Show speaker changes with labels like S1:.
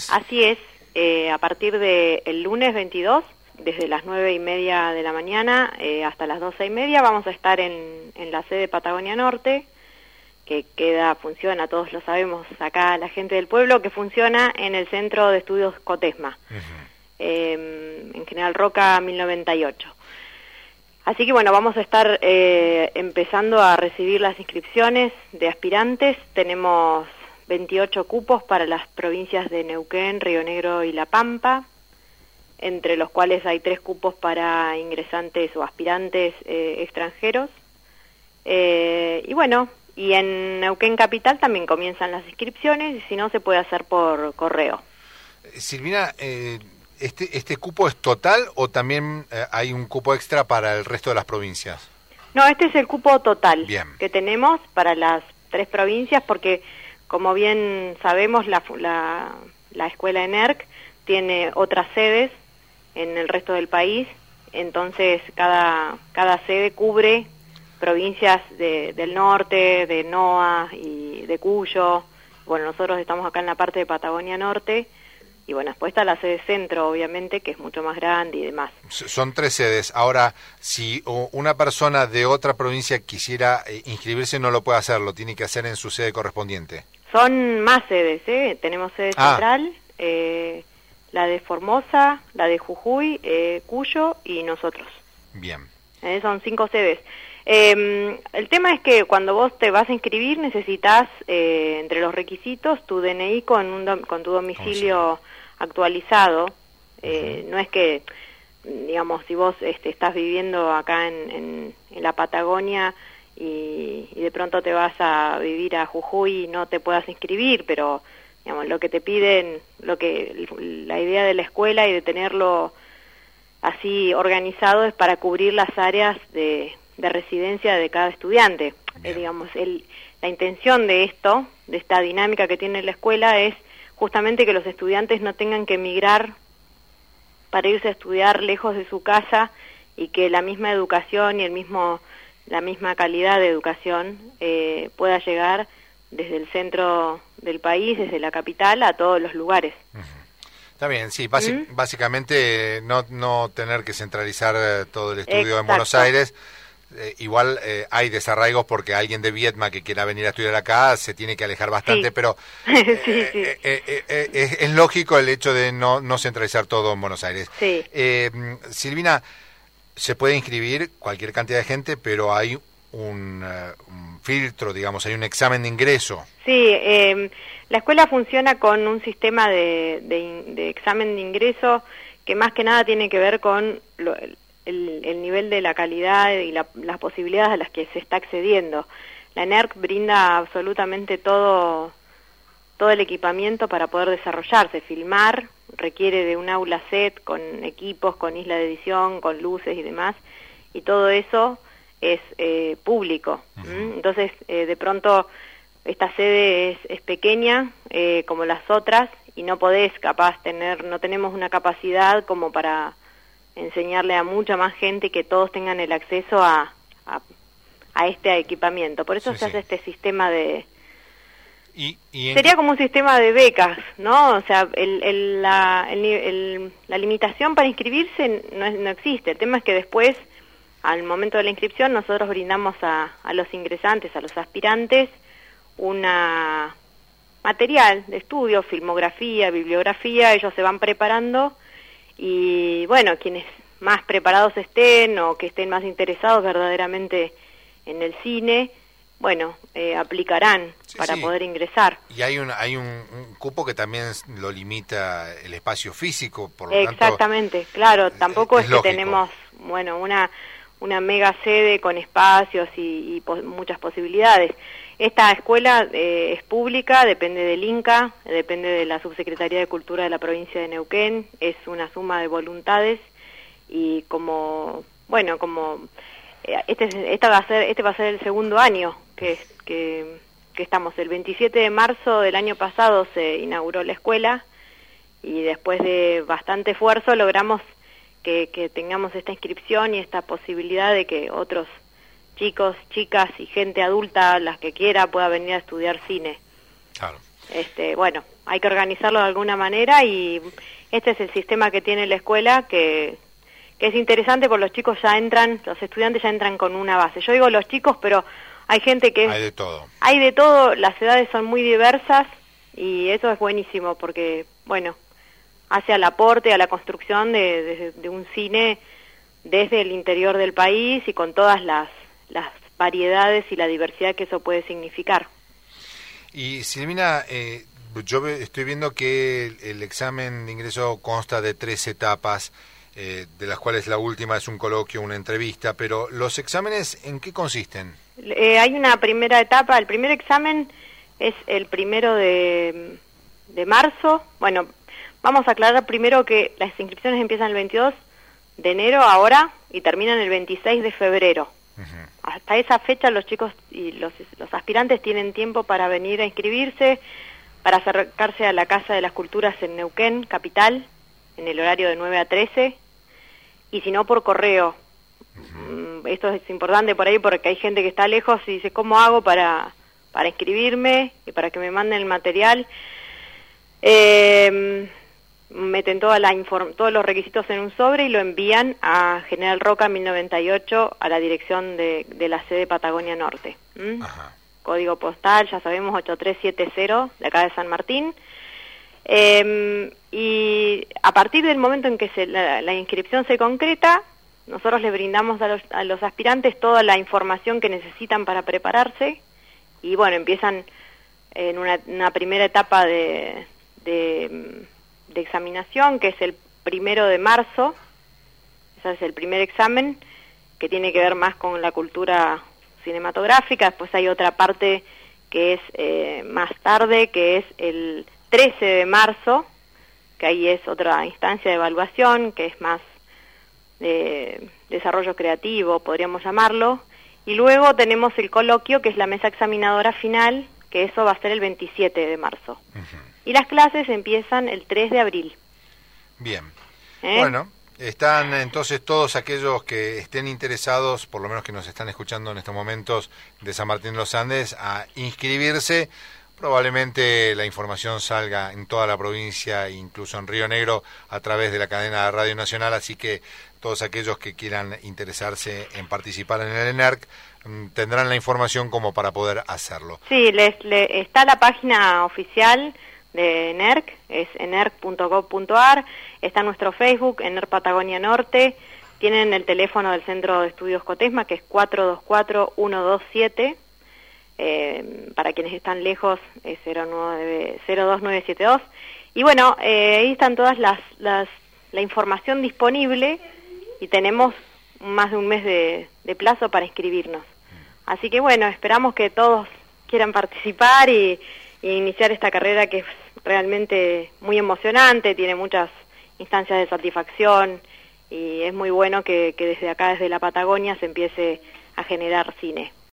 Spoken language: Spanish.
S1: Así es, a partir del lunes 22, desde las 9:30 de la mañana hasta las 12:30, vamos a estar en la sede Patagonia Norte, que funciona, todos lo sabemos acá, la gente del pueblo, que funciona en el Centro de Estudios Cotesma, en General Roca 1098. Así que bueno, vamos a estar empezando a recibir las inscripciones de aspirantes. Tenemos 28 cupos para las provincias de Neuquén, Río Negro y La Pampa, entre los cuales hay 3 cupos para ingresantes o aspirantes extranjeros. Y bueno, y en Neuquén Capital también comienzan las inscripciones, y si no, se puede hacer por correo.
S2: Silvina, ¿este cupo es total o también hay un cupo extra para el resto de las provincias?
S1: No, este es el cupo total.
S2: Bien.
S1: Que tenemos para las 3 provincias, porque como bien sabemos, la escuela ENERC tiene otras sedes en el resto del país, entonces cada sede cubre provincias del norte, de NOA y de Cuyo. Bueno, nosotros estamos acá en la parte de Patagonia Norte, y bueno, después está la sede centro, obviamente, que es mucho más grande y demás.
S2: Son 3 sedes. Ahora, si una persona de otra provincia quisiera inscribirse, no lo puede hacer, lo tiene que hacer en su sede correspondiente.
S1: Son más sedes, tenemos sede central, la de Formosa, la de Jujuy, Cuyo y nosotros.
S2: Bien.
S1: Son 5 sedes. El tema es que cuando vos te vas a inscribir necesitas, entre los requisitos, tu DNI con tu domicilio actualizado. No es que, digamos, si vos estás viviendo acá en la Patagonia y de pronto te vas a vivir a Jujuy y no te puedas inscribir, pero digamos, lo que te piden, la idea de la escuela y de tenerlo así organizado es para cubrir las áreas de residencia de cada estudiante. Digamos, la intención de esta dinámica que tiene la escuela es justamente que los estudiantes no tengan que emigrar para irse a estudiar lejos de su casa, y que la misma educación y la misma calidad de educación pueda llegar desde el centro del país, desde la capital, a todos los lugares.
S2: Está bien, sí, básicamente no tener que centralizar todo el estudio
S1: Exacto.
S2: en Buenos Aires. Igual hay desarraigos porque alguien de Viedma que quiera venir a estudiar acá se tiene que alejar bastante, sí. Pero sí. Es lógico el hecho de no centralizar todo en Buenos Aires.
S1: Sí.
S2: Silvina, se puede inscribir cualquier cantidad de gente, pero hay un filtro, digamos, hay un examen de ingreso.
S1: Sí, la escuela funciona con un sistema de examen de ingreso que más que nada tiene que ver con el nivel de la calidad y las posibilidades a las que se está accediendo. La ENERC brinda absolutamente todo el equipamiento para poder desarrollarse. Filmar requiere de un aula set con equipos, con isla de edición, con luces y demás, y todo eso es público. Entonces, de pronto, esta sede es pequeña, como las otras, y no tenemos una capacidad como para enseñarle a mucha más gente, que todos tengan el acceso a este equipamiento. Por eso se hace este sistema de... Sería como un sistema de becas, ¿no? O sea, la limitación para inscribirse no existe. El tema es que después, al momento de la inscripción, nosotros brindamos a los ingresantes, a los aspirantes, una material de estudio, filmografía, bibliografía. Ellos se van preparando, y bueno, quienes más preparados estén o que estén más interesados verdaderamente en el cine, bueno, aplicarán para poder ingresar.
S2: Y hay un cupo que también lo limita el espacio físico, por lo
S1: Exactamente,
S2: tanto,
S1: claro, tampoco es que
S2: lógico.
S1: tenemos, bueno, una mega sede con espacios y muchas posibilidades. Esta escuela es pública, depende del INCA, depende de la Subsecretaría de Cultura de la provincia de Neuquén, es una suma de voluntades, y este va a ser el segundo año que estamos. El 27 de marzo del año pasado se inauguró la escuela, y después de bastante esfuerzo logramos que tengamos esta inscripción y esta posibilidad de que otros chicos, chicas y gente adulta, las que quiera, pueda venir a estudiar cine.
S2: Claro.
S1: Bueno, hay que organizarlo de alguna manera y este es el sistema que tiene la escuela que es interesante porque los chicos ya entran, los estudiantes ya entran con una base. Yo digo los chicos, pero hay gente que...
S2: Hay de todo.
S1: Hay de todo, las edades son muy diversas y eso es buenísimo porque, bueno, hace al aporte, a la construcción de un cine desde el interior del país y con todas las variedades y la diversidad que eso puede significar.
S2: Y Silvina, yo estoy viendo que el examen de ingreso consta de 3 etapas, de las cuales la última es un coloquio, una entrevista, pero ¿los exámenes en qué consisten?
S1: Hay una primera etapa, el primer examen es el 1 de marzo. Bueno, vamos a aclarar primero que las inscripciones empiezan el 22 de enero ahora y terminan el 26 de febrero. Hasta esa fecha los chicos y los aspirantes tienen tiempo para venir a inscribirse, para acercarse a la Casa de las Culturas en Neuquén, capital, en el horario de 9 a 13, y si no por correo. Esto es importante por ahí porque hay gente que está lejos y dice, ¿cómo hago para inscribirme y para que me manden el material? Meten todos los requisitos en un sobre y lo envían a General Roca 1098 a la dirección de la sede Patagonia Norte. Código postal, ya sabemos, 8370 de acá de San Martín. Y a partir del momento en que la inscripción se concreta, nosotros les brindamos a los aspirantes toda la información que necesitan para prepararse y bueno, empiezan en una primera etapa de examinación, que es el 1 de marzo. Ese es el primer examen, que tiene que ver más con la cultura cinematográfica. Después hay otra parte que es más tarde, que es el 13 de marzo, que ahí es otra instancia de evaluación, que es más de desarrollo creativo, podríamos llamarlo. Y luego tenemos el coloquio, que es la mesa examinadora final, que eso va a ser el 27 de marzo. Y las clases empiezan el 3 de abril.
S2: Bien. Bueno, están entonces todos aquellos que estén interesados, por lo menos que nos están escuchando en estos momentos de San Martín de los Andes, a inscribirse. Probablemente la información salga en toda la provincia, incluso en Río Negro, a través de la cadena de Radio Nacional, así que todos aquellos que quieran interesarse en participar en el ENERC tendrán la información como para poder hacerlo. Sí,
S1: está la página oficial de ENERC, es enerc.gov.ar, está nuestro Facebook, ENERC Patagonia Norte, tienen el teléfono del Centro de Estudios Cotesma, que es 424-127, para quienes están lejos es 02972, y bueno, ahí están todas la información disponible y tenemos más de un mes de plazo para inscribirnos. Así que bueno, esperamos que todos quieran participar y iniciar esta carrera que es realmente muy emocionante, tiene muchas instancias de satisfacción y es muy bueno que desde acá, desde la Patagonia, se empiece a generar cine.